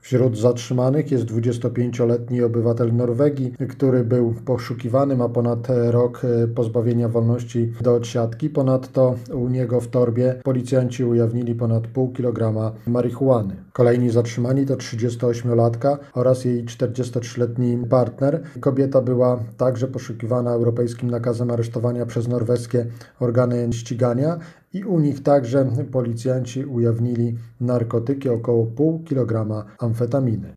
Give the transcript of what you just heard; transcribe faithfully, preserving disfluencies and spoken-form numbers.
Wśród zatrzymanych jest dwudziestopięcioletni obywatel Norwegii, który był poszukiwany, ma ponad rok pozbawienia wolności do odsiadki. Ponadto u niego w torbie policjanci ujawnili ponad pół kilograma marihuany. Kolejni zatrzymani to trzydziestoośmiolatka oraz jej czterdziestotrzyletni partner. Kobieta była także poszukiwana europejskim nakazem aresztowania przez norweskie organy ścigania i u nich także policjanci ujawnili narkotyki, około pół kilograma amfetaminy.